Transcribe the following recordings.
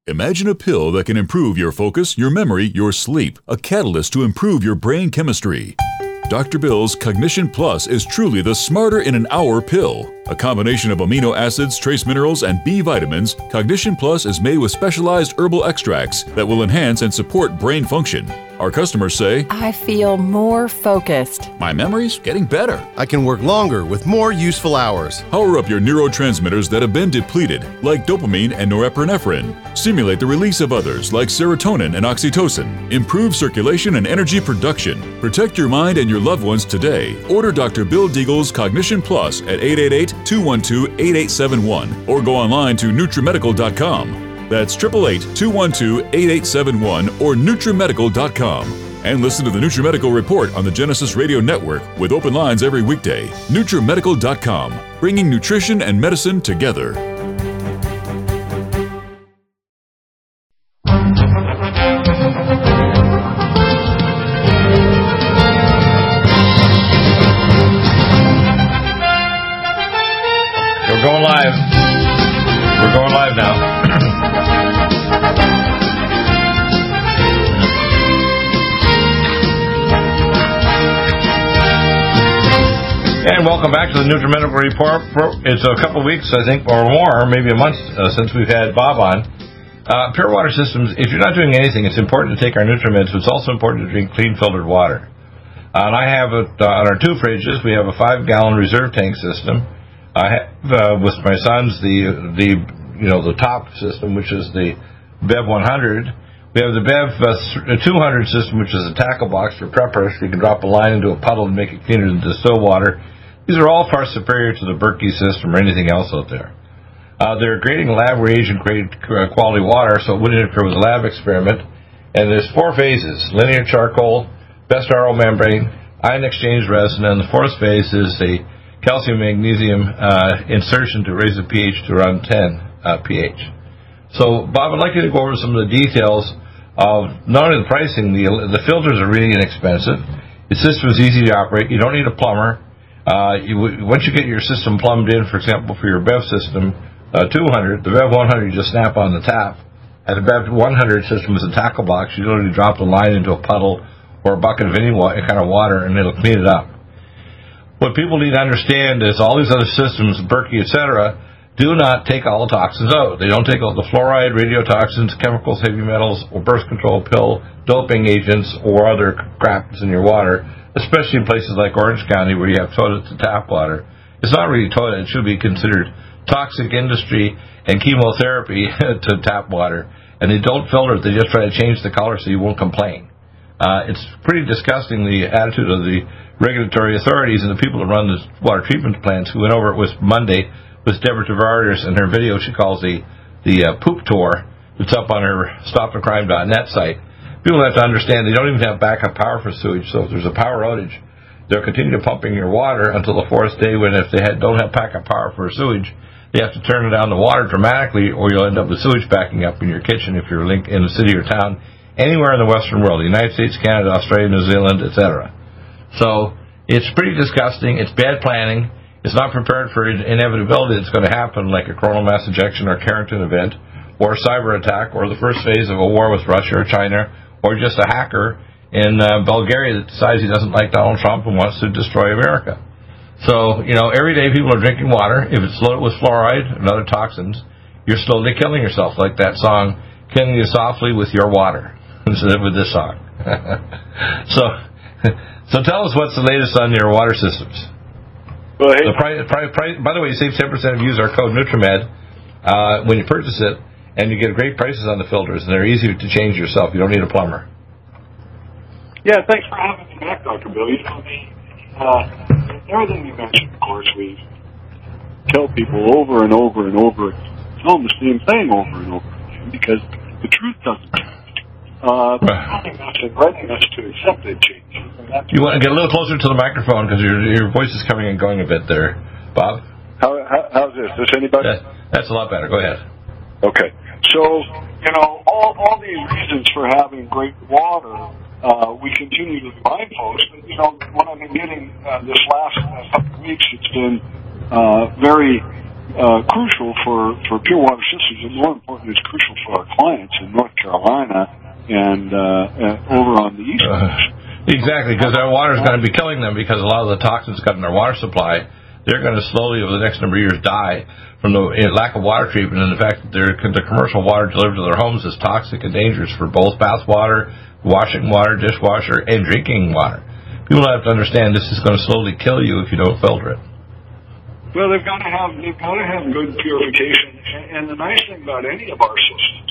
Imagine a pill that can improve your focus, your memory, your sleep, a catalyst to improve your brain chemistry. Dr. Bill's Cognition Plus is truly the smarter in an hour pill. A combination of amino acids, trace minerals, and B vitamins, Cognition Plus is made with specialized herbal extracts that will enhance and support brain function. Our customers say, I feel more focused. My memory's getting better. I can work longer with more useful hours. Power up your neurotransmitters that have been depleted, like dopamine and norepinephrine. Stimulate the release of others, like serotonin and oxytocin. Improve circulation and energy production. Protect your mind and your loved ones today. Order Dr. Bill Deagle's Cognition Plus at 888-212-8871 or go online to NutriMedical.com. That's 888-212-8871 or NutriMedical.com. And listen to the NutriMedical Report on the Genesis Radio Network with open lines every weekday. NutriMedical.com, bringing nutrition and medicine together. We're going live. We're going live now. And welcome back to the NutriMedical Report. It's a couple of weeks, I think, or more, maybe a month since we've had Bob on. Pure Water Systems, if you're not doing anything, it's important to take our NutriMeds, but it's also important to drink clean filtered water. And I have it on our two fridges. We have a 5-gallon reserve tank system. I have with my sons the top system, which is the Bev 100. We have the Bev 200 system, which is a tackle box for preppers. You can drop a line into a puddle and make it cleaner than distill water. These are all far superior to the Berkey system or anything else out there. They're grading lab reagent-grade quality water, so it wouldn't interfere with the lab experiment. And there's 4 phases: linear charcoal, best RO membrane, ion exchange resin, and the 4th phase is the calcium-magnesium insertion to raise the pH to around 10 pH. So, Bob, I'd like you to go over some of the details of not only the pricing. The filters are really inexpensive. The system is easy to operate. You don't need a plumber. Once you get your system plumbed in, for example, for your Bev system 200, the Bev 100 you just snap on the tap. And the Bev 100 system is a tackle box. You literally drop the line into a puddle or a bucket of any kind of water, and it'll clean it up. What people need to understand is all these other systems, Berkey, etc., do not take all the toxins out. They don't take out the fluoride, radiotoxins, chemicals, heavy metals, or birth control pill, doping agents, or other crap that's in your water, especially in places like Orange County where you have toilet to tap water. It's not really toilet. It should be considered toxic industry and chemotherapy to tap water. And they don't filter it. They just try to change the color so you won't complain. It's pretty disgusting, the attitude of the regulatory authorities and the people that run the water treatment plants. Who went over it was Monday with Deborah Tavares and her video she calls the poop tour. It's up on her stopthecrime.net site. People have to understand they don't even have backup power for sewage, so if there's a power outage, they'll continue pumping your water until the 4th day when if they don't have backup power for sewage, they have to turn down the water dramatically or you'll end up with sewage backing up in your kitchen if you're in a city or town anywhere in the Western world, the United States, Canada, Australia, New Zealand, etc. So it's pretty disgusting. It's bad planning. It's not prepared for inevitability that's going to happen, like a coronal mass ejection or Carrington event or a cyber attack or the first phase of a war with Russia or China or just a hacker in Bulgaria that decides he doesn't like Donald Trump and wants to destroy America. So, every day people are drinking water. If it's loaded with fluoride and other toxins, you're slowly killing yourself, like that song, Killing You Softly with Your Water, instead of with this song. So tell us what's the latest on your water systems. Well, hey. By the way, you save 10% if you use our code NutriMed when you purchase it, and you get great prices on the filters, and they're easy to change yourself. You don't need a plumber. Yeah, thanks for having me back, Dr. Bill. Everything you mentioned, of course, we tell people over and over and over, tell them the same thing over and over again, because the truth doesn't change. Writing us to accept that change. You want to get a little closer to the microphone, because your voice is coming and going a bit there, Bob. How's this? Is anybody? That's a lot better. Go ahead. Okay. So, all these reasons for having great water, we continue to remind folks. But, what I've been getting this last couple of weeks, it's been very crucial for pure water systems, and more important, it's crucial for our clients in North Carolina and over on the East Coast. Exactly, because their water is going to be killing them because a lot of the toxins got in their water supply. They're going to slowly, over the next number of years, die from the lack of water treatment and the fact that the commercial water delivered to their homes is toxic and dangerous for both bath water, washing water, dishwasher, and drinking water. People have to understand this is going to slowly kill you if you don't filter it. Well, they've got to have good purification, and the nice thing about any of our systems,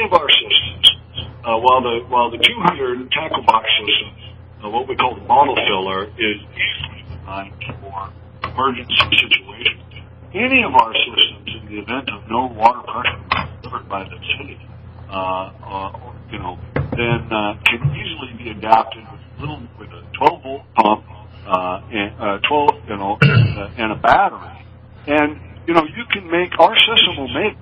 while the 200 tackle box system, what we call the bottle filler, is easily designed for emergency situations. Any of our systems, in the event of no water pressure delivered by the city, then can easily be adapted with a 12-volt pump and a battery. And you can make, our system will make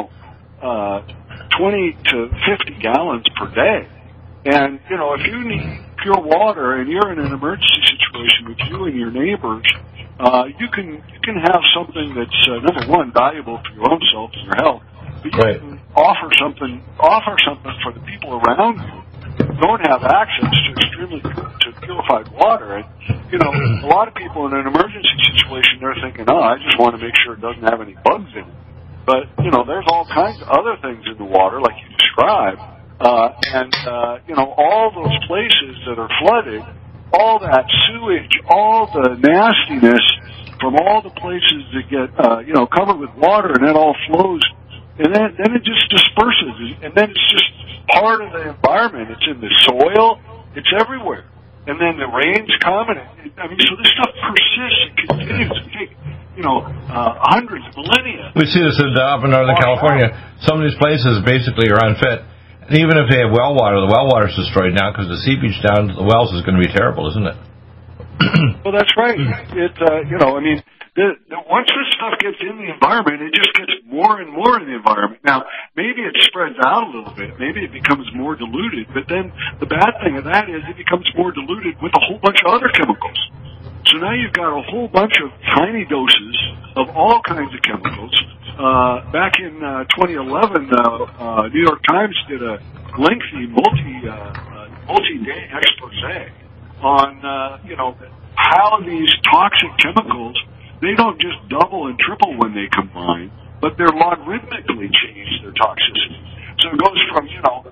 20 to 50 gallons per day. And if you need pure water and you're in an emergency situation with you and your neighbors, you can have something that's number one, valuable for your own self and your health, but you can offer something for the people around you who don't have access to purified water. And a lot of people in an emergency situation, they're thinking, I just want to make sure it doesn't have any bugs in it. But there's all kinds of other things in the water, like you described, and all those places that are flooded, all that sewage, all the nastiness from all the places that get, covered with water, and that all flows, and then it just disperses, and then it's just part of the environment. It's in the soil, it's everywhere. And then the rains come, and so this stuff persists and continues to take, hundreds, millennia. We see this up in Northern California. Some of these places basically are unfit. And even if they have well water, the well water is destroyed now because the seepage down to the wells is going to be terrible, isn't it? Well, that's right. Once this stuff gets in the environment, it just gets more and more in the environment. Now, maybe it spreads out a little bit. Maybe it becomes more diluted. But then the bad thing of that is it becomes more diluted with a whole bunch of other chemicals. So now you've got a whole bunch of tiny doses of all kinds of chemicals. Back in 2011, New York Times did a lengthy multi-day expose on how these toxic chemicals, they don't just double and triple when they combine, but they're logarithmically change their toxicity. So it goes from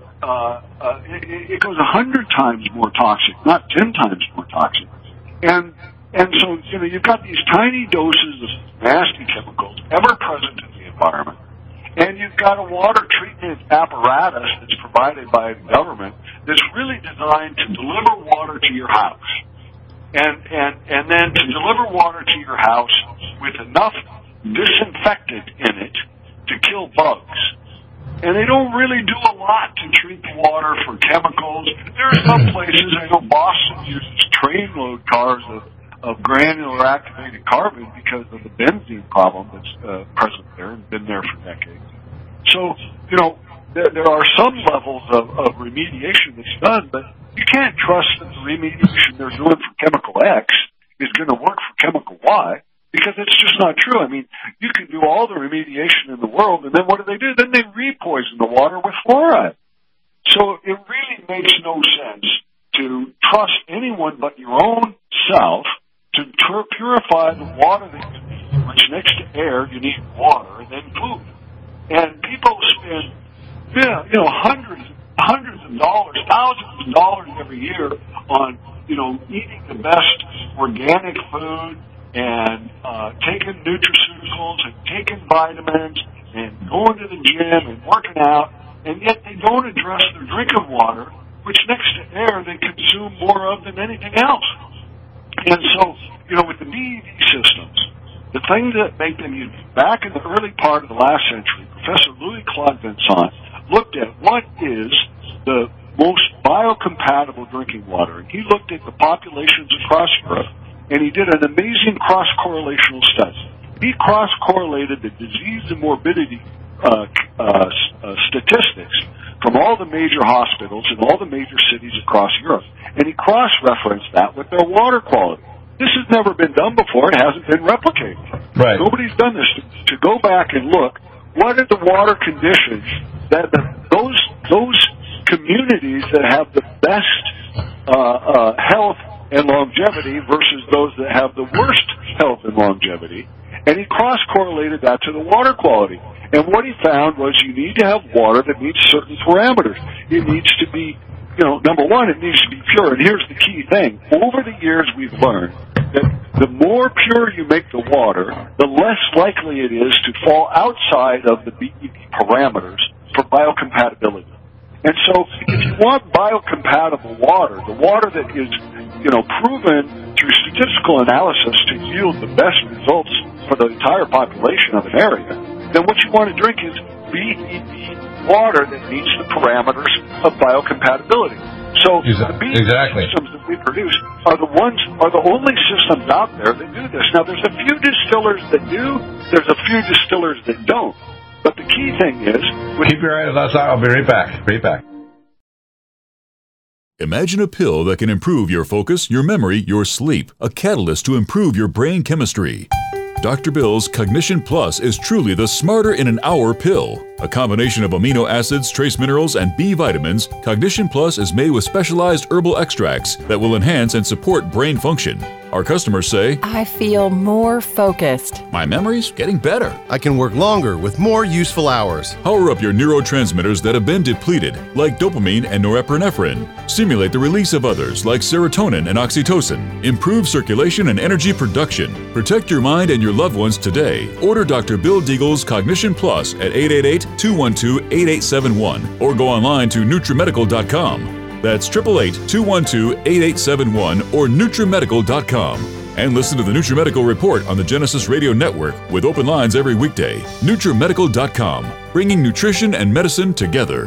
it goes 100 times more toxic, not 10 times more toxic, and so you've got these tiny doses of nasty chemicals ever present in the environment, and you've got a water treatment apparatus that's provided by the government that's really designed to deliver water to your house, and then to deliver water to your house with enough disinfectant in it to kill bugs. And they don't really do a lot to treat the water for chemicals. There are some places, I know Boston uses trainload cars of granular activated carbon because of the benzene problem that's present there and been there for decades. So, there are some levels of remediation that's done, but you can't trust that the remediation they're doing for chemical X is going to work for chemical Y, because it's just not true. You can do all the remediation in the world, and then what do? Then they re-poison the water with fluoride. So it really makes no sense to trust anyone but your own self to purify the water that you need, which next to air, you need water and then food. And people spend, hundreds of dollars, thousands of dollars every year on, eating the best organic food and taking nutraceuticals and taking vitamins and going to the gym and working out, and yet they don't address their drinking water, which next to air they consume more of than anything else. And so, with the BEV systems, the thing that made them unique, back in the early part of the last century, Professor Louis-Claude Vincent looked at what is the most biocompatible drinking water. And he looked at the populations across Europe, and he did an amazing cross-correlational study. He cross-correlated the disease and morbidity statistics from all the major hospitals in all the major cities across Europe, and he cross-referenced that with their water quality. this has never been done before. It hasn't been replicated. Right. Nobody's done this. To go back and look, what are the water conditions that those communities that have the best health and longevity versus those that have the worst health and longevity? And he cross-correlated that to the water quality. And what he found was you need to have water that meets certain parameters. It needs to be, number one, it needs to be pure. And here's the key thing. Over the years, we've learned that the more pure you make the water, the less likely it is to fall outside of the BEP parameters for biocompatibility. And so if you want biocompatible water, the water that is, proven through statistical analysis to yield the best results for the entire population of an area, then what you want to drink is BEP water that meets the parameters of biocompatibility. So the BEP systems that we produce are the only systems out there that do this. Now, there's a few distillers that do. There's a few distillers that don't. But the key thing is... Keep your eyes on that. I'll be right back. Imagine a pill that can improve your focus, your memory, your sleep, a catalyst to improve your brain chemistry. Dr. Bill's Cognition Plus is truly the smarter in an hour pill. A combination of amino acids, trace minerals, and B vitamins, Cognition Plus is made with specialized herbal extracts that will enhance and support brain function. Our customers say, I feel more focused. My memory's getting better. I can work longer with more useful hours. Power up your neurotransmitters that have been depleted, like dopamine and norepinephrine. Stimulate the release of others, like serotonin and oxytocin. Improve circulation and energy production. Protect your mind and your loved ones today. Order Dr. Bill Deagle's Cognition Plus at 888-212-8871 or go online to NutriMedical.com. That's 888-212-8871 or NutriMedical.com. And listen to the NutriMedical Report on the Genesis Radio Network with open lines every weekday. NutriMedical.com, bringing nutrition and medicine together.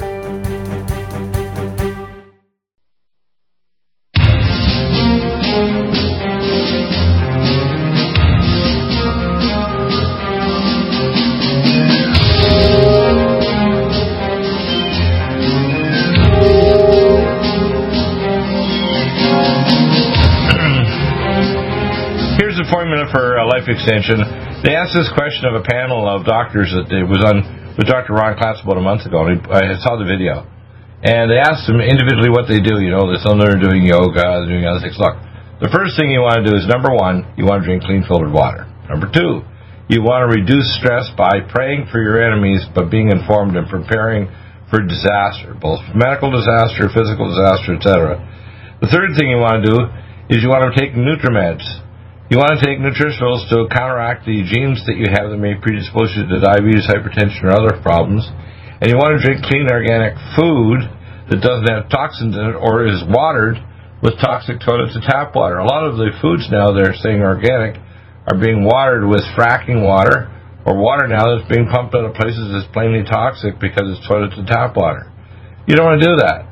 For life extension, they asked this question of a panel of doctors that it was on with Dr. Ron Klatz about a month ago, and I saw the video. And they asked them individually what they do. Some of them are doing yoga, they're doing other things. Look, the first thing you want to do is, number one, you want to drink clean filtered water. Number two, you want to reduce stress by praying for your enemies, but being informed and preparing for disaster, both medical disaster, physical disaster, etc. The third thing you want to do is you want to take NutriMeds. You want to take nutritionals to counteract the genes that you have that may predispose you to diabetes, hypertension, or other problems. And you want to drink clean organic food that doesn't have toxins in it or is watered with toxic toilet to tap water. A lot of the foods now they're saying organic are being watered with fracking water or water now that's being pumped out of places that's plainly toxic because it's toilet to tap water. You don't want to do that.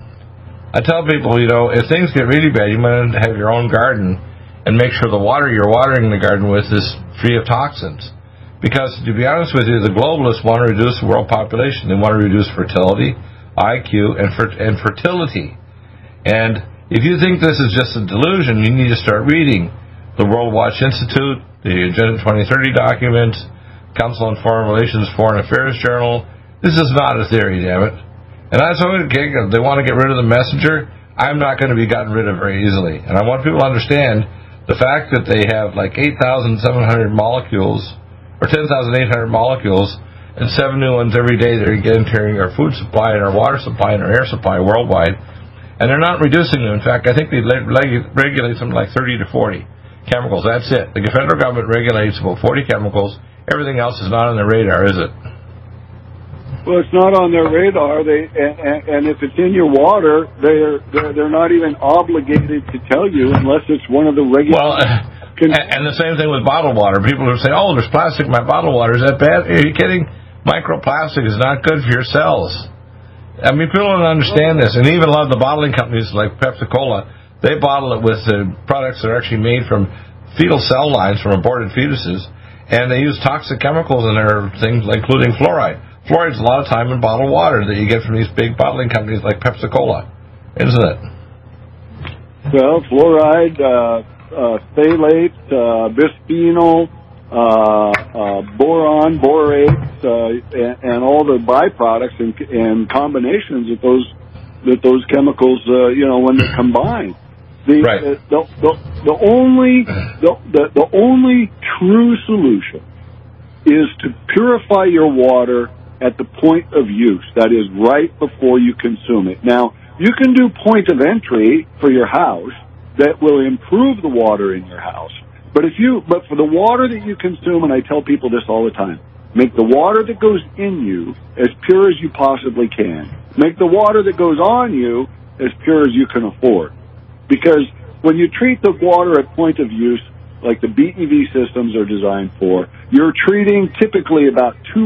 I tell people, if things get really bad, you might have your own garden and make sure the water you're watering the garden with is free of toxins. Because, to be honest with you, the globalists want to reduce the world population. They want to reduce fertility, IQ, and fertility. And if you think this is just a delusion, you need to start reading the World Watch Institute, the Agenda 2030 documents, Council on Foreign Relations Foreign Affairs Journal. This is not a theory, damn it. And that's what they want to get rid of the messenger. I'm not going to be gotten rid of very easily. And I want people to understand the fact that they have like 8,700 molecules, or 10,800 molecules, and 7 new ones every day that are entering our food supply and our water supply and our air supply worldwide. And they're not reducing them. In fact, I think they regulate something like 30 to 40 chemicals. That's it. The federal government regulates about 40 chemicals. Everything else is not on their radar, is it? Well, it's not on their radar. And if it's in your water, they're not even obligated to tell you unless it's one of the regular. Well, and the same thing with bottled water. People who say, "Oh, there's plastic in my bottled water." Is that bad? Are you kidding? Microplastic is not good for your cells. I mean, people don't understand this. And even a lot of the bottling companies like Pepsi-Cola, they bottle it with products that are actually made from fetal cell lines from aborted fetuses, and they use toxic chemicals in their things, including fluoride. Fluoride's a lot of time in bottled water that you get from these big bottling companies like Pepsi-Cola, isn't it? Well, fluoride, phthalates, bisphenol, boron, borates, and all the byproducts and combinations that those chemicals, when they're combined. The only true solution is to purify your water at the point of use. That is right before you consume it. Now, you can do point of entry for your house that will improve the water in your house. But for the water that you consume, and I tell people this all the time, make the water that goes in you as pure as you possibly can. Make the water that goes on you as pure as you can afford. Because when you treat the water at point of use, like the BEV systems are designed for, you're treating typically about 2%,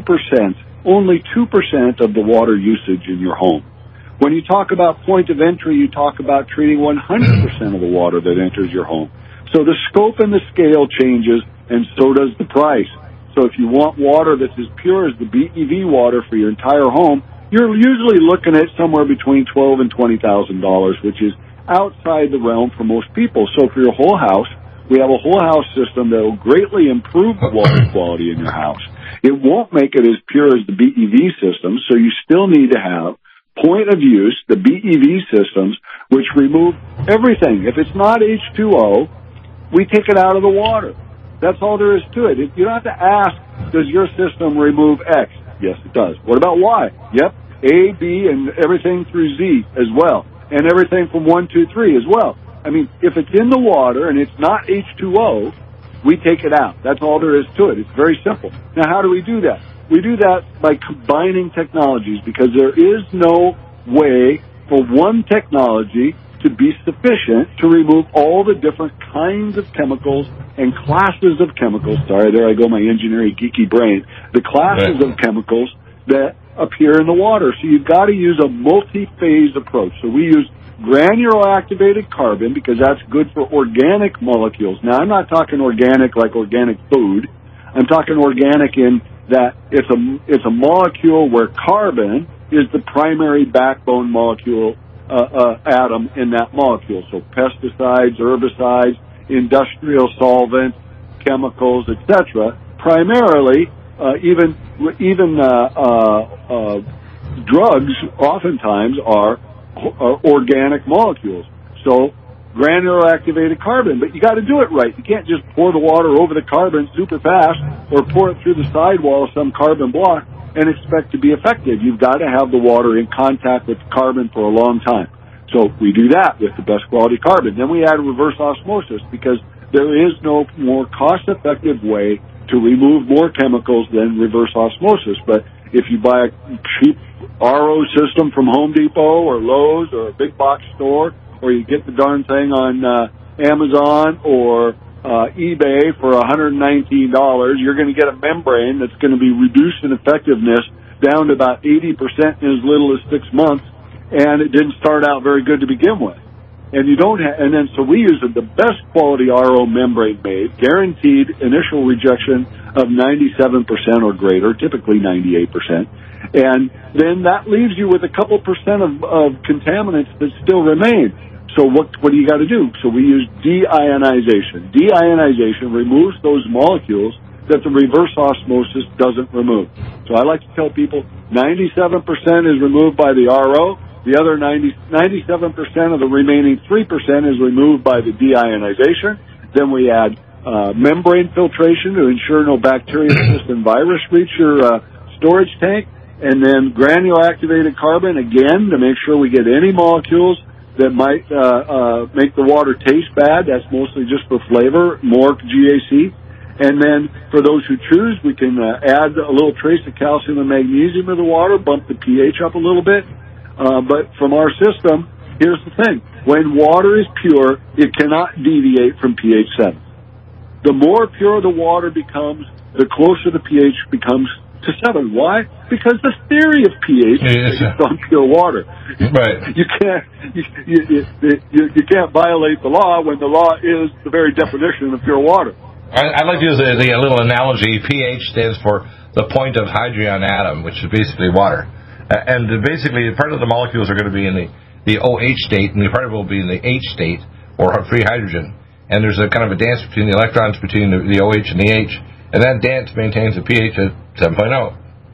only 2% of the water usage in your home. When you talk about point of entry, you talk about treating 100% of the water that enters your home. So the scope and the scale changes, and so does the price. So if you want water that's as pure as the BEV water for your entire home, you're usually looking at somewhere between $12,000 and $20,000, which is outside the realm for most people. So for your whole house, we have a whole house system that will greatly improve the water quality in your house. It won't make it as pure as the BEV system, so you still need to have point of use, the BEV systems, which remove everything. If it's not H2O, we take it out of the water. That's all there is to it. You don't have to ask, does your system remove X? Yes, it does. What about Y? Yep, A, B, and everything through Z as well, and everything from 1, 2, 3 as well. I mean, if it's in the water and it's not H2O, we take it out. That's all there is to it. It's very simple. Now, how do we do that? We do that by combining technologies, because there is no way for one technology to be sufficient to remove all the different kinds of chemicals and classes of chemicals. Sorry, there I go, my engineering geeky brain. The classes of chemicals that appear in the water. So you've got to use a multi-phase approach. So we use granular activated carbon because that's good for organic molecules. Now, I'm not talking organic like organic food. I'm talking organic in that it's a molecule where carbon is the primary backbone molecule atom in that molecule. So pesticides, herbicides, industrial solvents, chemicals, etc. Primarily, even drugs oftentimes are organic molecules. So granular activated carbon, but you got to do it right. You can't just pour the water over the carbon super fast or pour it through the sidewall of some carbon block and expect to be effective. You've got to have the water in contact with the carbon for a long time. So we do that with the best quality carbon. Then we add reverse osmosis, because there is no more cost-effective way to remove more chemicals than reverse osmosis. But if you buy a cheap RO system from Home Depot or Lowe's or a big box store, or you get the darn thing on Amazon or eBay for $119, you're going to get a membrane that's going to be reduced in effectiveness down to about 80% in as little as 6 months, and it didn't start out very good to begin with. And you don't and then so we use the best quality RO membrane made, guaranteed initial rejection of 97% or greater, typically 98%. And then that leaves you with a couple percent of contaminants that still remain. So what do you got to do? So we use deionization. Deionization removes those molecules that the reverse osmosis doesn't remove. So I like to tell people 97% is removed by the RO. The other 97% of the remaining 3% is removed by the deionization. Then we add membrane filtration to ensure no bacteria-resistant virus reach your storage tank. And then granular activated carbon, again, to make sure we get any molecules that might make the water taste bad. That's mostly just for flavor, more GAC. And then for those who choose, we can add a little trace of calcium and magnesium in the water, bump the pH up a little bit. But from our system, here's the thing. When water is pure, it cannot deviate from pH 7. The more pure the water becomes, the closer the pH becomes to 7. Why? Because the theory of pH is on pure water. Right. You can't violate the law when the law is the very definition of pure water. I'd like to use the little analogy. pH stands for the point of hydrogen atom, which is basically water. And basically, part of the molecules are going to be in the OH state, and the part of it will be in the H state, or free hydrogen. and there's a kind of a dance between the electrons between the OH and the H, and that dance maintains a pH at 7.0.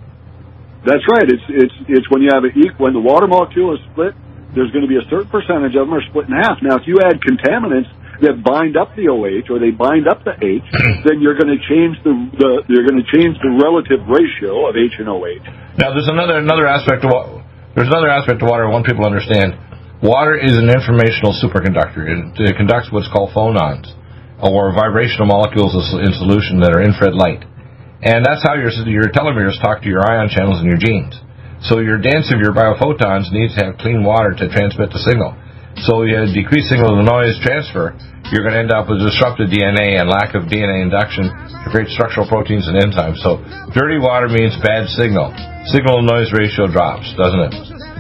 That's right. It's when you have when the water molecule is split, there's going to be a certain percentage of them are split in half. Now, if you add contaminants that bind up the OH or they bind up the H, then you're going to change the relative ratio of H and OH. Now, there's another aspect of water I want people to understand. Water is an informational superconductor. It conducts what's called phonons, or vibrational molecules in solution that are infrared light, and that's how your telomeres talk to your ion channels in your genes. So your dance of your biophotons needs to have clean water to transmit the signal. So you have decreased signal-to-noise transfer, you're going to end up with disrupted DNA and lack of DNA induction to create structural proteins and enzymes. So dirty water means bad signal. Signal-to-noise ratio drops, doesn't it?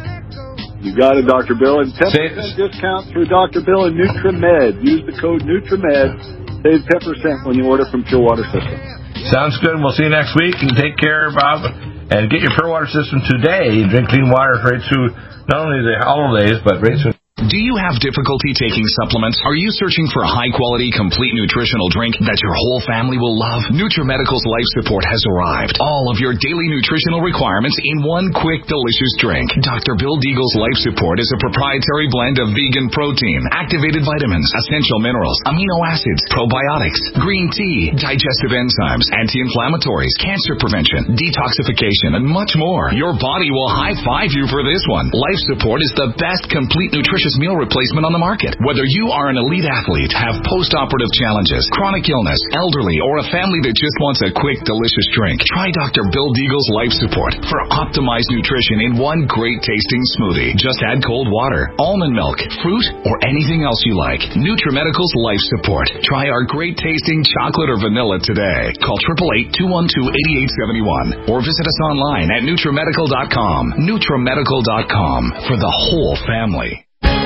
You got it, Dr. Bill. And 10% discount through Dr. Bill and NutriMed. Use the code NutriMed. Save 10% when you order from Pure Water System. Sounds good. We'll see you next week. And take care, Bob. And get your Pure Water System today. Drink clean water right through not only the holidays, but right through. Do you have difficulty taking supplements? Are you searching for a high-quality, complete nutritional drink that your whole family will love? NutriMedical's Life Support has arrived. All of your daily nutritional requirements in one quick, delicious drink. Dr. Bill Deagle's Life Support is a proprietary blend of vegan protein, activated vitamins, essential minerals, amino acids, probiotics, green tea, digestive enzymes, anti-inflammatories, cancer prevention, detoxification, and much more. Your body will high-five you for this one. Life Support is the best complete nutritious meal replacement on the market. Whether you are an elite athlete, have post-operative challenges, chronic illness, elderly, or a family that just wants a quick, delicious drink, try Dr. Bill Deagle's Life Support for optimized nutrition in one great-tasting smoothie. Just add cold water, almond milk, fruit, or anything else you like. NutriMedical's Life Support. Try our great-tasting chocolate or vanilla today. Call 888-212-8871 or visit us online at NutriMedical.com. NutriMedical.com for the whole family.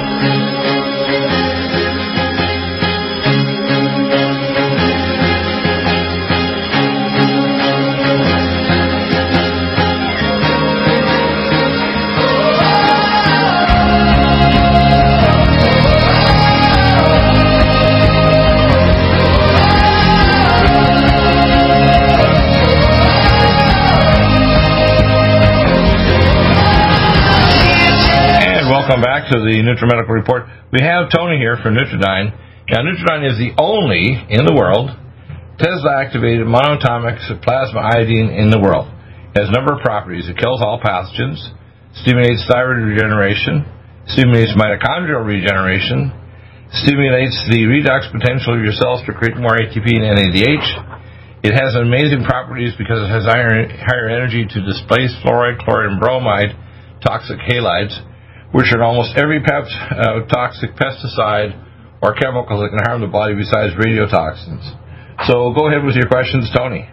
Welcome back to the NutriMedical Report. We have Tony here from Nutridyne. Now, Nutridyne is the only in the world Tesla-activated monoatomic plasma iodine in the world. It has a number of properties. It kills all pathogens, stimulates thyroid regeneration, stimulates mitochondrial regeneration, stimulates the redox potential of your cells to create more ATP and NADH. It has amazing properties because it has higher energy to displace fluoride, chloride, and bromide, toxic halides, which are in almost every toxic pesticide or chemical that can harm the body besides radiotoxins. So go ahead with your questions, Tony.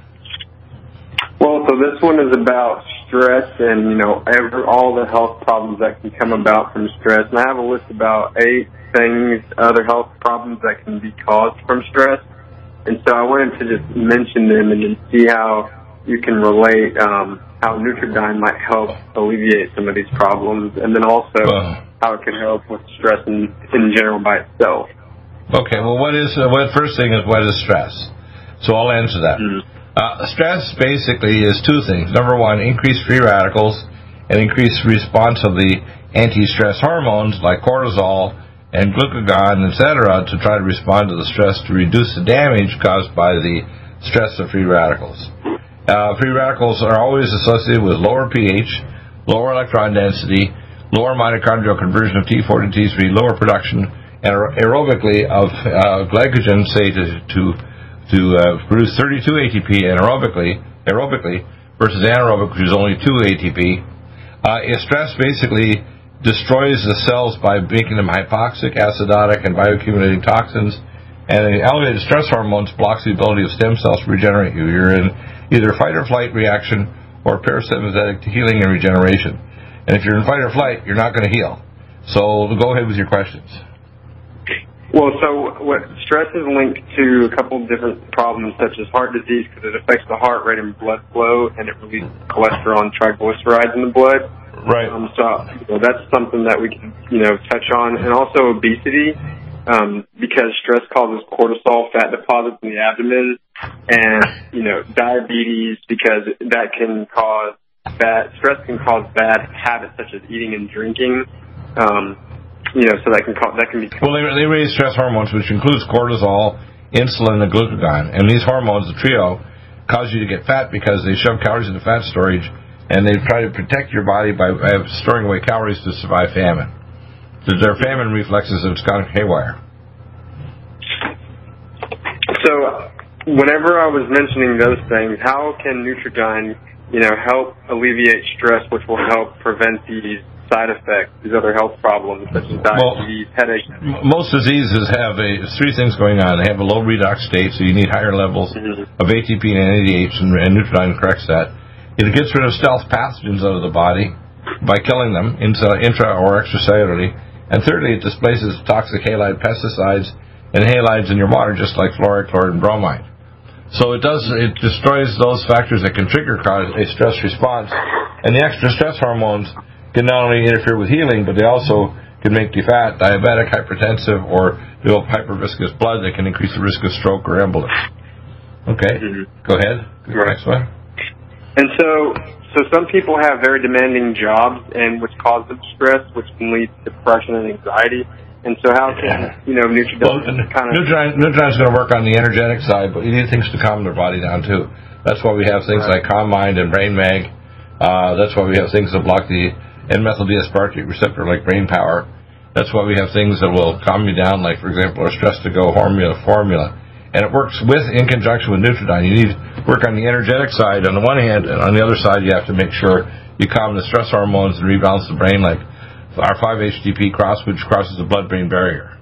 Well, so this one is about stress and, all the health problems that can come about from stress. And I have a list about 8 things, other health problems that can be caused from stress. And so I wanted to just mention them and then see how you can relate how Nutridyne might help alleviate some of these problems, and then also how it can help with stress in general by itself. Okay, well, first thing is, what is stress? So I'll answer that. Stress basically is 2 things. Number 1, increased free radicals and increased response of the anti-stress hormones like cortisol and glucagon, etc., to try to respond to the stress to reduce the damage caused by the stress of free radicals. Free radicals are always associated with lower pH, lower electron density, lower mitochondrial conversion of T4 to T3, lower production aerobically of glycogen, say to produce 32 ATP aerobically versus anaerobic, which is only 2 ATP. Stress basically destroys the cells by making them hypoxic, acidotic, and bioaccumulating toxins. And the elevated stress hormones blocks the ability of stem cells to regenerate you. You're in either fight or flight reaction or parasympathetic healing and regeneration. And if you're in fight or flight, you're not going to heal. So go ahead with your questions. Well, so stress is linked to a couple of different problems, such as heart disease, because it affects the heart rate and blood flow, and it releases cholesterol and triglycerides in the blood. Right. So that's something that we can, touch on. And also obesity. because stress causes cortisol fat deposits in the abdomen, and, diabetes because that can cause stress can cause bad habits such as eating and drinking. So that can be. Well, they raise stress hormones, which includes cortisol, insulin, and glucagon. And these hormones, the trio, cause you to get fat because they shove calories into fat storage, and they try to protect your body by storing away calories to survive famine. Their famine reflexes have gone haywire. So, whenever I was mentioning those things, how can Nutridyne, help alleviate stress, which will help prevent these side effects, these other health problems such as diabetes, headaches? Most diseases have three things going on. They have a low redox state, so you need higher levels of ATP and NADH, and Nutridyne corrects that. It gets rid of stealth pathogens out of the body by killing them intra or extracellularly. And thirdly, it displaces toxic halide pesticides and halides in your water, just like fluoride, chloride, and bromide. So it destroys those factors that can trigger a stress response. And the extra stress hormones can not only interfere with healing, but they also can make you fat, diabetic, hypertensive, or develop hyperviscous blood that can increase the risk of stroke or embolus. Okay, Go ahead. Right. Next one. And so some people have very demanding jobs, and which cause them stress, which can lead to depression and anxiety. And so how can, Nutridyne Nutridyne's going to work on the energetic side, but you need things to calm their body down, too. That's why we have things like Calm Mind and Brain Mag. That's why we have things that block the N-methyl D-aspartate receptor, like Brain Power. That's why we have things that will calm you down, like, for example, our Stress to Go formula. And it works in conjunction with Nutridyne. You need to work on the energetic side on the one hand, and on the other side you have to make sure you calm the stress hormones and rebalance the brain, like our 5-HTP which crosses the blood-brain barrier.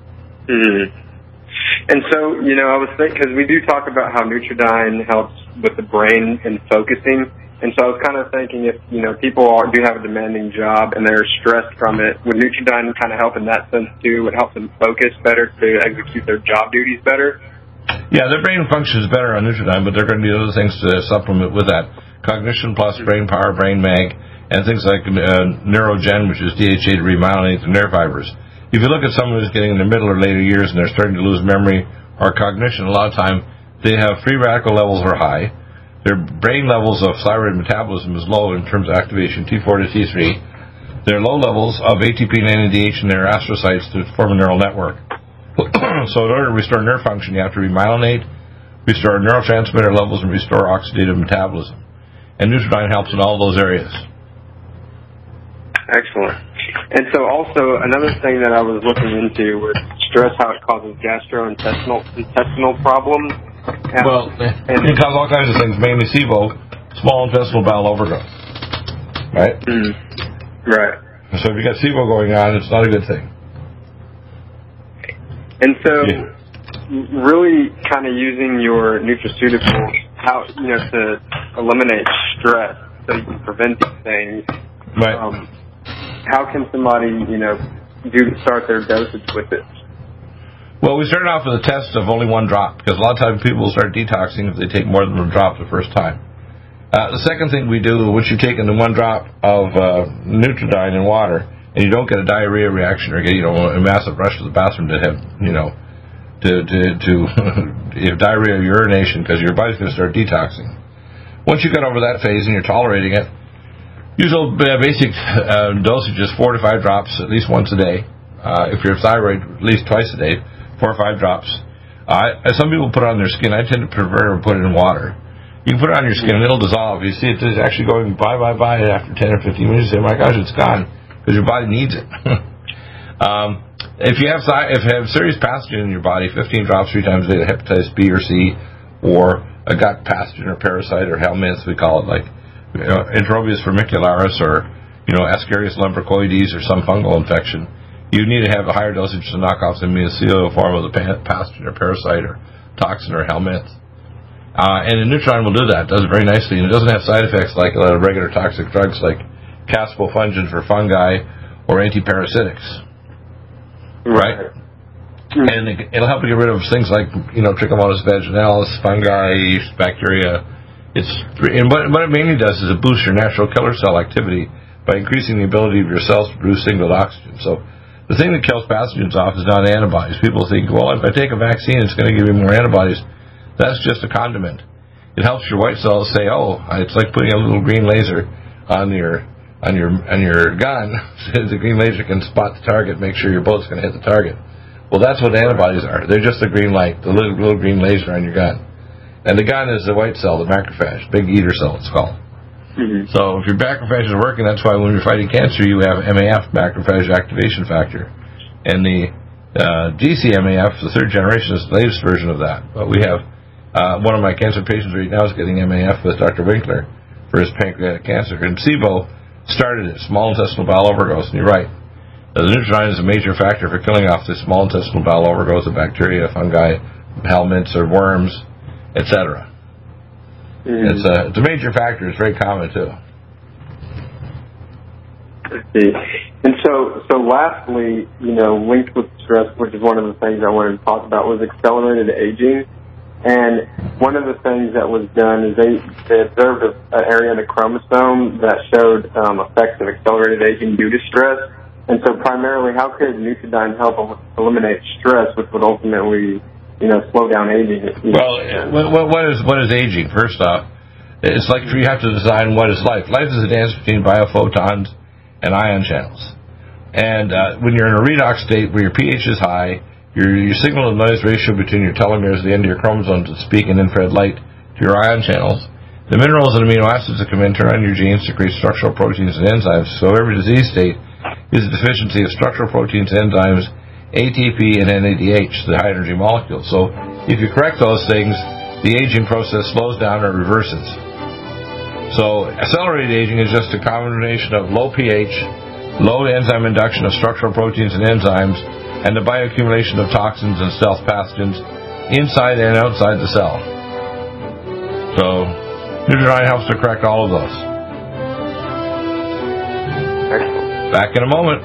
And so, I was thinking, because we do talk about how Nutridyne helps with the brain and focusing, and so I was kind of thinking if, people do have a demanding job and they're stressed from it, would Nutridyne kind of help in that sense too? Would help them focus better to execute their job duties better? Yeah, their brain functions better on Nutridyne, but they're going to need other things to supplement with that. Cognition Plus, Brain Power, Brain Mag, and things like Neurogen, which is DHA to remyelinate the nerve fibers. If you look at someone who's getting in their middle or later years and they're starting to lose memory or cognition, a lot of time they have free radical levels are high. Their brain levels of thyroid metabolism is low in terms of activation, T4 to T3. Their low levels of ATP and NADH in their astrocytes to form a neural network. So in order to restore nerve function, you have to remyelinate, restore neurotransmitter levels, and restore oxidative metabolism. And Nutridyne helps in all those areas. Excellent. And so also another thing that I was looking into was stress, how it causes gastrointestinal problems. And it causes all kinds of things, mainly SIBO, small intestinal bowel overgrowth. Right? Right. So if you got SIBO going on, it's not a good thing. And so, really kind of using your nutraceuticals, to eliminate stress, so you can prevent these things. Right. How can somebody, start their dosage with it? Well, we started off with a test of only one drop, because a lot of times people will start detoxing if they take more than a drop the first time. The second thing we do, once you take in the one drop of Nutridyne in water, and you don't get a diarrhea reaction or get a massive rush to the bathroom to have to diarrhea or urination, because your body's going to start detoxing. Once you get over that phase and you're tolerating it, usual basic dosage is 4 to 5 drops at least once a day. If you're thyroid, at least twice a day, 4 or 5 drops. Some people put it on their skin. I tend to prefer to put it in water. You can put it on your skin and it'll dissolve. You see it actually going by after 10 or 15 minutes. You say, my gosh, it's gone. Because your body needs it. If you have serious pathogen in your body, 15 drops 3 times a day, hepatitis B or C, or a gut pathogen or parasite or helminths, we call it, like Enterobius formicularis or Ascaris lumbricoides or some fungal infection, you need to have a higher dosage to knock off the mycelial form of the pathogen or parasite or toxin or helminth. And the Nutridyne will do that. It does it very nicely, and it doesn't have side effects like regular toxic drugs like caspofungin for fungi or antiparasitics. Right? And it'll help you get rid of things like, Trichomonas vaginalis, fungi, bacteria. What it mainly does is it boosts your natural killer cell activity by increasing the ability of your cells to produce single oxygen. So The thing that kills pathogens off is not antibodies. People think, well, if I take a vaccine, it's going to give me more antibodies. That's just a condiment. It helps your white cells say, oh, it's like putting a little green laser on your gun. The green laser can spot the target, make sure your bullet's going to hit the target. Well, that's what antibodies are. They're just a green light, the little green laser on your gun. And the gun is the white cell, the macrophage, big eater cell it's called. Mm-hmm. So if your macrophage is working, that's why when you're fighting cancer, you have MAF, macrophage activation factor. And the GCMAF, the third generation, is the latest version of that. But we have one of my cancer patients right now is getting MAF with Dr. Winkler for his pancreatic cancer. And SIBO started it, small intestinal bowel overgrowth, and you're right. The Neutrodyne is a major factor for killing off the small intestinal bowel overgrowth of bacteria, fungi, helminths, or worms, etc. It's a major factor. It's very common, too. I see. And so lastly, linked with stress, which is one of the things I wanted to talk about, was accelerated aging. And one of the things that was done is they observed an area in the chromosome that showed effects of accelerated aging due to stress. And so primarily, how could Nutridyne help eliminate stress, which would ultimately slow down aging? Well, what is aging? First off, it's like you have to design what is life. Life is a dance between biophotons and ion channels. And when you're in a redox state where your pH is high, your signal to noise ratio between your telomeres, the end of your chromosomes, that speak in infrared light to your ion channels, the minerals and amino acids that come in turn on your genes to create structural proteins and enzymes. So every disease state is a deficiency of structural proteins, enzymes, ATP, and NADH, the high energy molecules. So if you correct those things, the aging process slows down or reverses. So accelerated aging is just a combination of low pH, low enzyme induction of structural proteins and enzymes, and the bioaccumulation of toxins and stealth pathogens inside and outside the cell. So Nutridyne helps to correct all of those. Back in a moment.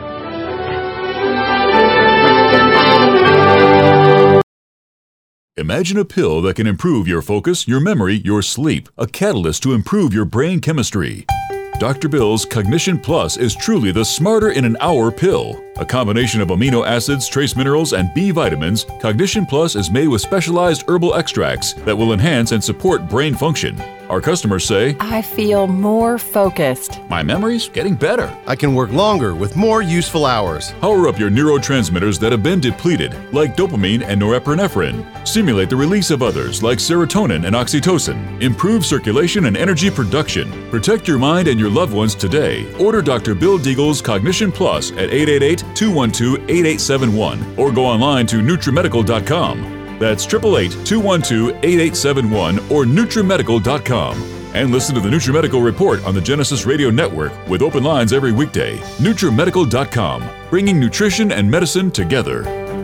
Imagine a pill that can improve your focus, your memory, your sleep, a catalyst to improve your brain chemistry. Dr. Bill's Cognition Plus is truly the smarter in an hour pill. A combination of amino acids, trace minerals, and B vitamins, Cognition Plus is made with specialized herbal extracts that will enhance and support brain function. Our customers say, I feel more focused. My memory's getting better. I can work longer with more useful hours. Power up your neurotransmitters that have been depleted, like dopamine and norepinephrine. Stimulate the release of others, like serotonin and oxytocin. Improve circulation and energy production. Protect your mind and your loved ones today. Order Dr. Bill Deagle's Cognition Plus at 888-212-8871 or go online to NutriMedical.com. That's 888-212-8871 or NutriMedical.com. And listen to the NutriMedical Report on the Genesis Radio Network with open lines every weekday. NutriMedical.com, bringing nutrition and medicine together.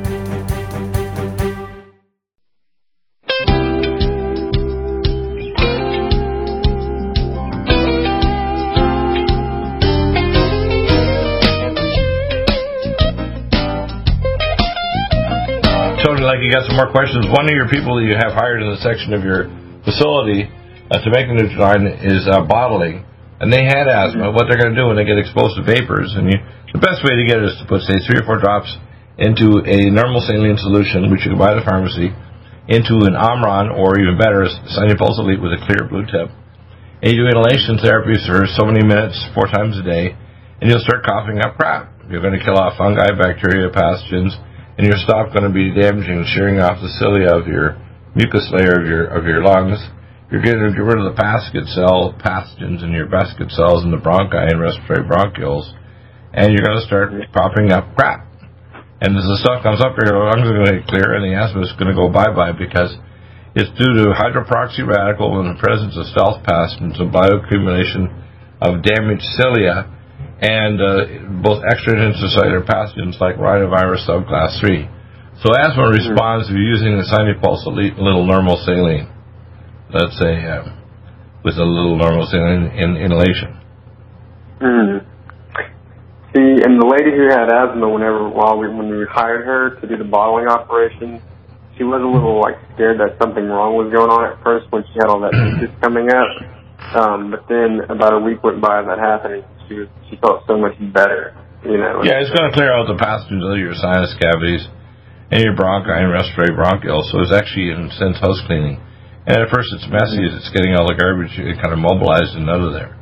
Like you got some more questions. One of your people that you have hired in the section of your facility to make the Nutridyne is bottling, and they had asthma. What they're going to do when they get exposed to vapors, and the best way to get it is to put, say, 3 or 4 drops into a normal saline solution, which you can buy at the pharmacy, into an Omron, or even better, a Sinupulse Elite with a clear blue tip. And you do inhalation therapy for so many minutes, 4 times a day, and you'll start coughing up crap. You're going to kill off fungi, bacteria, pathogens, and your stop going to be damaging and shearing off the cilia of your mucus layer of your lungs. You're going to get rid of the basket cell pathogens in your basket cells in the bronchi and respiratory bronchioles, and you're going to start popping up crap. And as the stuff comes up, your lungs are going to get clear, and the asthma is going to go bye-bye because it's due to hydroperoxy radical in the presence of stealth pathogens and bioaccumulation of damaged cilia, and both extra and intracellular pathogens like rhinovirus subclass 3. So asthma responds to using the Sinupulse Elite little normal saline. Let's say with a little normal saline inhalation. Mm-hmm. See, and the lady who had asthma, when we hired her to do the bottling operation, she was a little scared that something wrong was going on at first when she had all that mucus coming up. But then about a week went by of that happening. She felt so much better. Yeah, it's going to clear out the pathogens of your sinus cavities and your bronchi and respiratory bronchioles. So it's actually, in a sense, house cleaning. And at first it's messy as it's getting all the garbage kind of mobilized and out of there.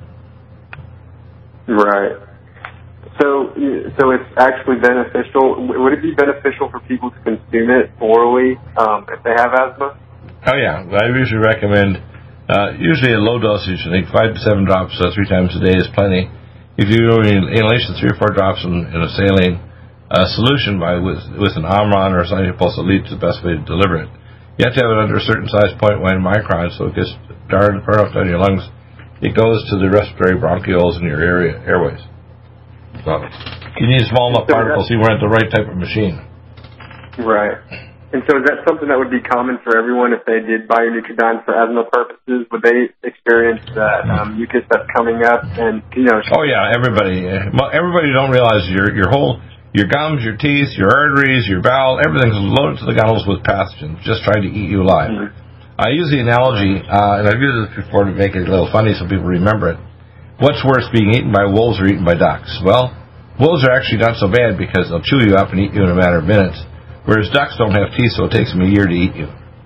Right. So it's actually beneficial. Would it be beneficial for people to consume it orally if they have asthma? Oh, yeah. I usually recommend, usually a low dosage, I think 5 to 7 drops 3 times a day is plenty. If you do inhalation, 3 or 4 drops in a saline solution with an Omron or a Sinupulse Elite is the best way to deliver it. You have to have it under a certain size, 0.1 microns, so it gets far enough down your lungs. It goes to the respiratory bronchioles in your airways. So you need small enough particles, so you want the right type of machine. Right. And so is that something that would be common for everyone if they did buy Nutridyne for asthma purposes? Would they experience that mucus that's coming up? And Oh yeah, everybody. Everybody don't realize your gums, your teeth, your arteries, your bowel, everything's loaded to the gunnels with pathogens, just trying to eat you alive. Mm-hmm. I use the analogy, and I've used this before to make it a little funny so people remember it. What's worse, being eaten by wolves or eaten by ducks? Well, wolves are actually not so bad because they'll chew you up and eat you in a matter of minutes, whereas ducks don't have teeth, so it takes them a year to eat you.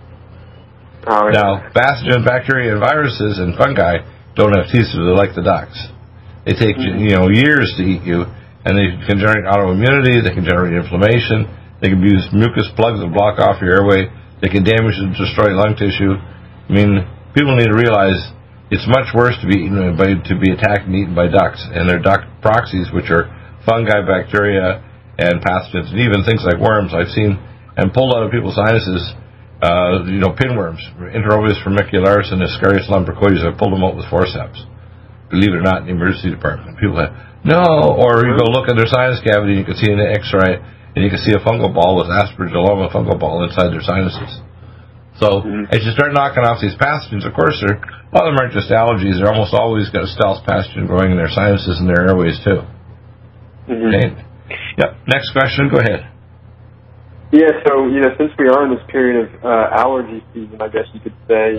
Oh, yeah. Now, pathogens, bacteria, and viruses and fungi don't have teeth, so they're like the ducks. They take years to eat you, and they can generate autoimmunity, they can generate inflammation, they can use mucus plugs that block off your airway, they can damage and destroy lung tissue. I mean, people need to realize it's much worse to be attacked and eaten by ducks, and they're duck proxies, which are fungi, bacteria, and pathogens, and even things like worms I've seen and pulled out of people's sinuses. Pinworms, Enterobius formicularis and Ascarius lumbricoides. I pulled them out with forceps. Believe it or not, in the emergency department, people have or you go look at their sinus cavity, and you can see an X-ray, and you can see a fungal ball with Aspergilloma fungal ball inside their sinuses. So as you start knocking off these pathogens, of course, a lot of them aren't just allergies. They're almost always got a stealth pathogen growing in their sinuses and their airways too. Mm-hmm. Okay. Yep. Next question. Go ahead. Yeah. So since we are in this period of allergy season, I guess you could say,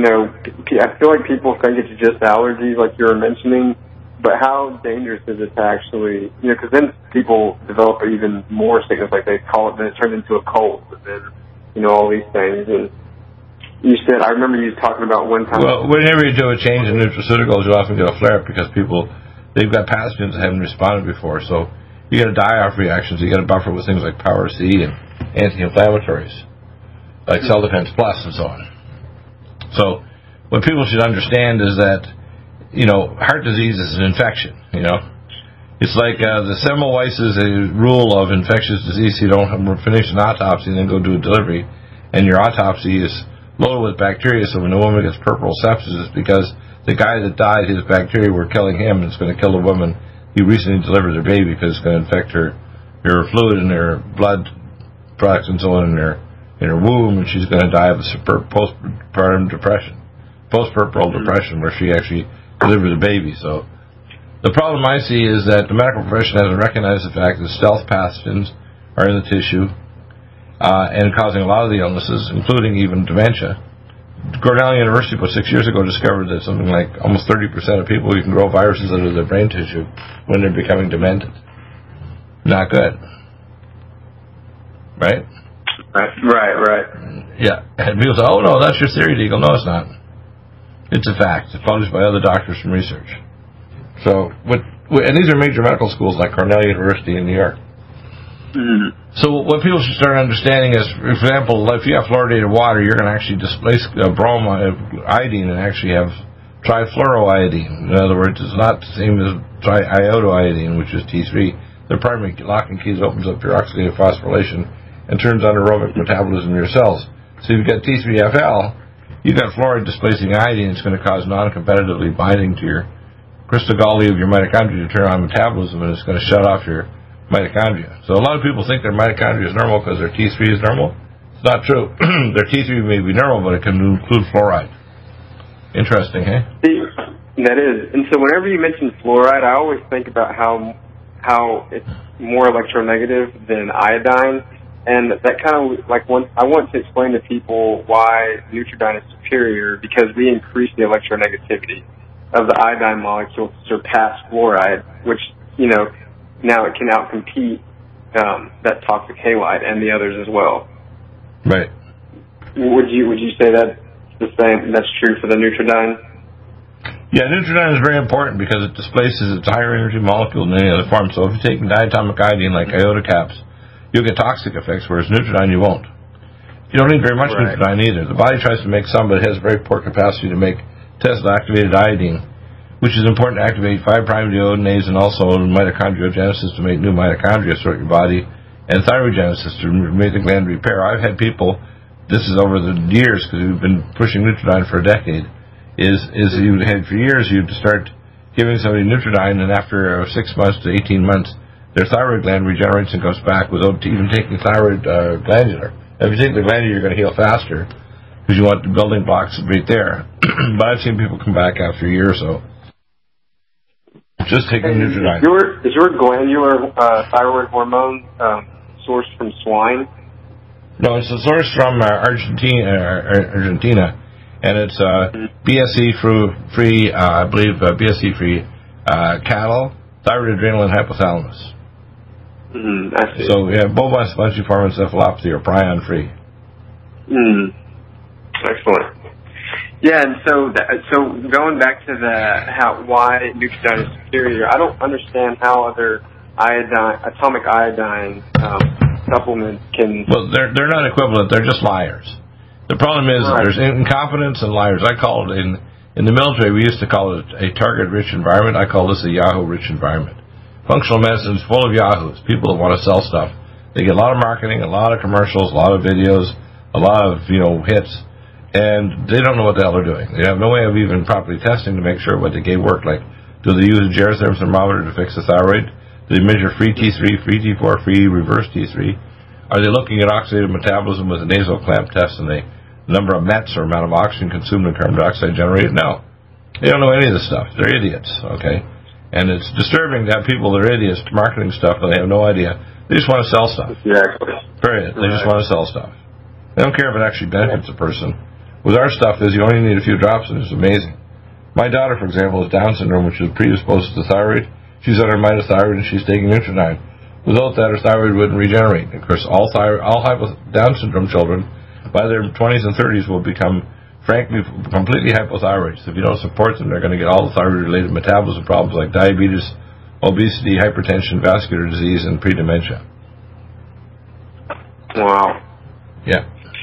I feel like people think it's just allergies, like you were mentioning. But how dangerous is it to actually, because then people develop even more sickness, like they call it, then it turns into a cold, and then, all these things. And you said, I remember you talking about one time. Well, whenever you do a change in nutraceuticals, you often get a flare-up because they've got pathogens that haven't responded before. So you get a die-off reaction, so you get a buffer with things like Power C and anti-inflammatories, like Cell Defense Plus and so on. So what people should understand is that heart disease is an infection, It's like the Semmelweis's rule of infectious disease. You don't finish an autopsy and then go do a delivery, and your autopsy is loaded with bacteria, so when the woman gets puerperal sepsis, it's because the guy that died, his bacteria were killing him, and it's going to kill the woman who recently delivered their baby because it's going to infect her fluid in her blood products and so on in her womb, and she's going to die of a postpartum depression, postpuerperal depression, where she actually deliver the baby. So the problem I see is that the medical profession hasn't recognized the fact that stealth pathogens are in the tissue and causing a lot of the illnesses, including even dementia. Cornell University about 6 years ago discovered that something like almost 30% of people you can grow viruses out of their brain tissue when they're becoming demented. Not good. Right? Right. Yeah. And people say, oh no, that's your theory, Deagle. No, it's not. It's a fact. It's published by other doctors from research. So, and these are major medical schools like Cornell University in New York. Mm-hmm. So what people should start understanding is, for example, if you have fluoridated water, you're going to actually displace iodine and actually have trifluoroiodine. In other words, it's not the same as triiodoiodine, which is T3. The primary locking keys opens up your oxidative phosphorylation and turns on aerobic metabolism in your cells. So if you've got T3FL, you've got fluoride displacing iodine. It's going to cause non-competitively binding to your crystal galli of your mitochondria to turn on metabolism, and it's going to shut off your mitochondria. So a lot of people think their mitochondria is normal because their T3 is normal. It's not true. Their T3 may be normal, but it can include fluoride. Interesting, hey? That is. And so whenever you mention fluoride, I always think about how it's more electronegative than iodine. And that kind of, I want to explain to people why Nutridyne is superior, because we increase the electronegativity of the iodine molecule to surpass fluoride, which, now it can outcompete that toxic halide and the others as well. Right. Would you say that the same? That's true for the Nutridyne? Yeah, Nutridyne is very important because it displaces its higher energy molecule in any other form. So if you take diatomic iodine like iota caps, you'll get toxic effects, whereas Nutridyne you won't. You don't need very much Nutridyne either. The body tries to make some, but it has very poor capacity to make Tesla-activated iodine, which is important to activate 5'-deodoinase and also mitochondriogenesis to make new mitochondria throughout your body, and thyrogenesis to make the gland repair. I've had people, this is over the years because we've been pushing Nutridyne for a decade, is you had for years you'd start giving somebody Nutridyne, and after 6 months to 18 months, their thyroid gland regenerates and goes back without even taking thyroid glandular. If you take the glandular, you're going to heal faster because you want the building blocks right there. But I've seen people come back after a year or so just taking Nutridyne. Is your glandular thyroid hormone sourced from swine? No, it's a source from Argentina, and it's BSE-free, I believe, BSE-free cattle, thyroid, adrenal, and hypothalamus. I see. So, yeah, bovine spongiform encephalopathy are prion-free. Excellent. Yeah, and so going back to why Nutridyne is superior, I don't understand how other atomic iodine supplements can. Well, they're not equivalent. They're just liars. The problem is that there's incompetence and liars. I call it in the military. We used to call it a target-rich environment. I call this a Yahoo-rich environment. Functional medicine is full of yahoos, people that want to sell stuff. They get a lot of marketing, a lot of commercials, a lot of videos, a lot of hits. And they don't know what the hell they're doing. They have no way of even properly testing to make sure what they gave worked. Like, do they use a Gerritherm thermometer to fix the thyroid? Do they measure free T3, free T4, free reverse T3? Are they looking at oxidative metabolism with a nasal clamp test and the number of METs or amount of oxygen consumed and carbon dioxide generated? No. They don't know any of this stuff. They're idiots, okay? And it's disturbing to have people that are idiots marketing stuff and they have no idea. They just want to sell stuff. Exactly. Period. They just want to sell stuff. They don't care if it actually benefits a person. With our stuff, you only need a few drops, and it's amazing. My daughter, for example, has Down syndrome, which is predisposed to thyroid. She's on her mitothyroid, and she's taking Nutridyne. Without that, her thyroid wouldn't regenerate. Of course, all Down syndrome children, by their 20s and 30s, will become, frankly, completely hypothyroid. So if you don't support them, they're going to get all the thyroid-related metabolism problems like diabetes, obesity, hypertension, vascular disease, and pre-dementia. Wow. Yeah.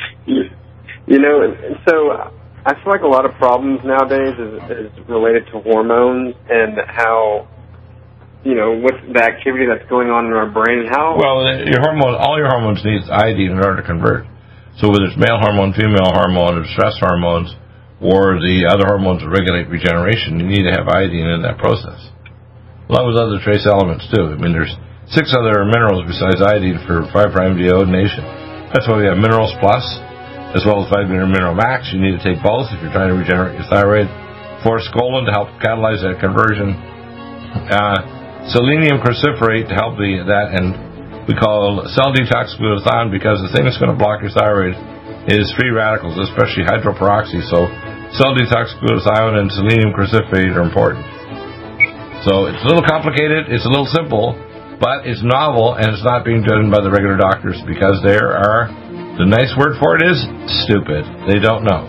So I feel like a lot of problems nowadays is related to hormones and how, what's the activity that's going on in our brain. Well, all your hormones need iodine in order to convert. So whether it's male hormone, female hormone, or stress hormones, or the other hormones that regulate regeneration, you need to have iodine in that process, along with other trace elements too. I mean, there's 6 other minerals besides iodine for 5'-deodoination. That's why we have Minerals Plus, as well as Vitamin Mineral Max. You need to take both if you're trying to regenerate your thyroid. Forskolin to help catalyze that conversion. Selenium cruciferate to help that, and we call cell detox glutathione because the thing that's going to block your thyroid is free radicals, especially hydroperoxy. So cell detox glutathione and selenium cruciferate are important. So it's a little complicated, it's a little simple, but it's novel, and it's not being done by the regular doctors because the nice word for it is stupid. They don't know.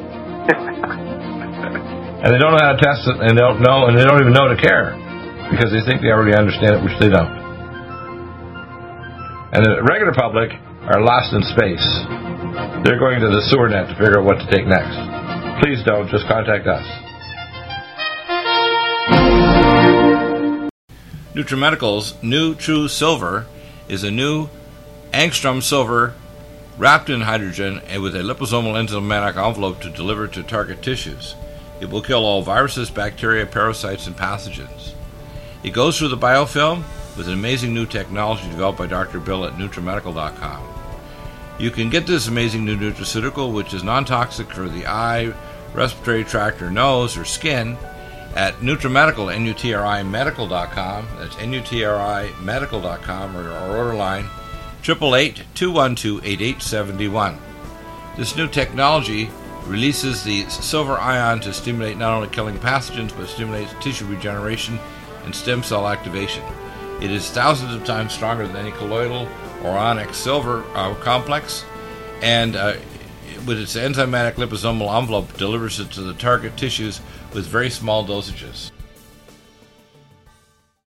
And they don't know how to test it, and they don't know, and they don't even know to care because they think they already understand it, which they don't. And the regular public are lost in space. They're going to the sewer net to figure out what to take next. Please don't. Just contact us. NutriMedical's new True Silver is a new angstrom silver wrapped in hydrogen and with a liposomal enzymatic envelope to deliver to target tissues. It will kill all viruses, bacteria, parasites, and pathogens. It goes through the biofilm with an amazing new technology developed by Dr. Bill at NutriMedical.com. You can get this amazing new nutraceutical, which is non-toxic for the eye, respiratory tract, or nose, or skin, at NutriMedical, NutriMedical.com. That's NutriMedical.com, or our order line 888-212-8871. This new technology releases the silver ion to stimulate not only killing pathogens, but stimulates tissue regeneration and stem cell activation. It is thousands of times stronger than any colloidal or onyx silver complex, and with its enzymatic liposomal envelope, delivers it to the target tissues with very small dosages.